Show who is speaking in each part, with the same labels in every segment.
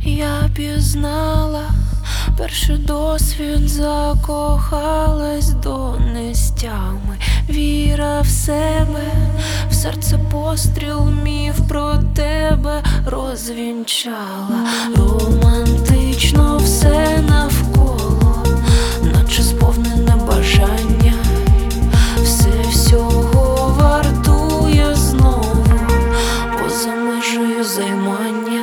Speaker 1: Я пізнала перший досвід, закохалась до нестями. Віра в себе, в серце постріл, міф про тебе розвінчала. Романтично все навколо, наче сповнене бажання. Все всього вартує знову, поза межею займання.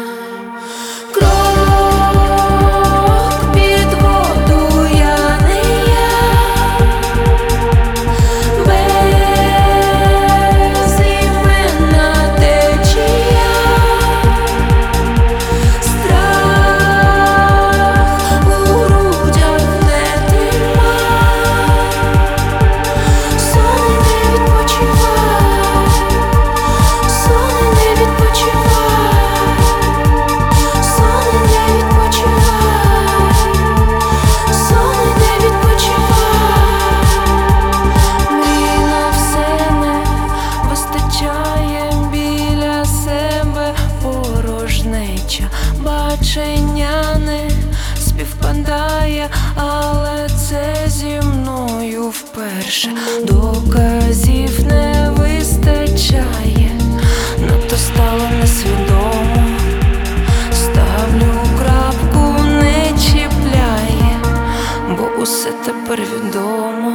Speaker 1: Бачення не співпадає, але це зі мною вперше. Доказів не вистачає, надто стало несвідомо. Ставлю крапку, не чіпляє, бо усе тепер відомо.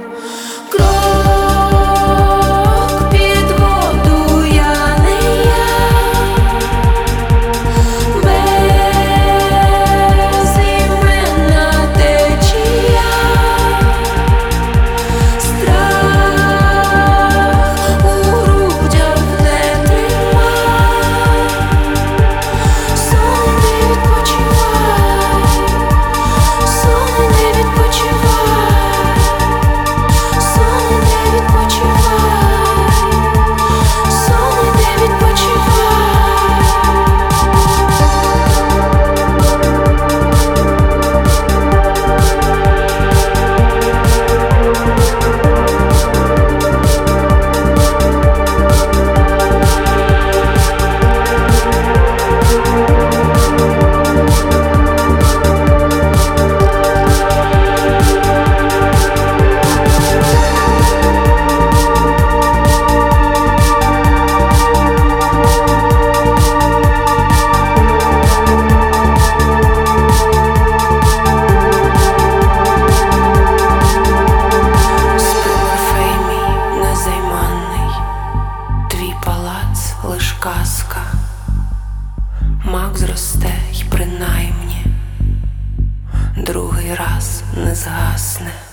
Speaker 1: Лиш казка, мак зросте й принаймні другий раз не згасне.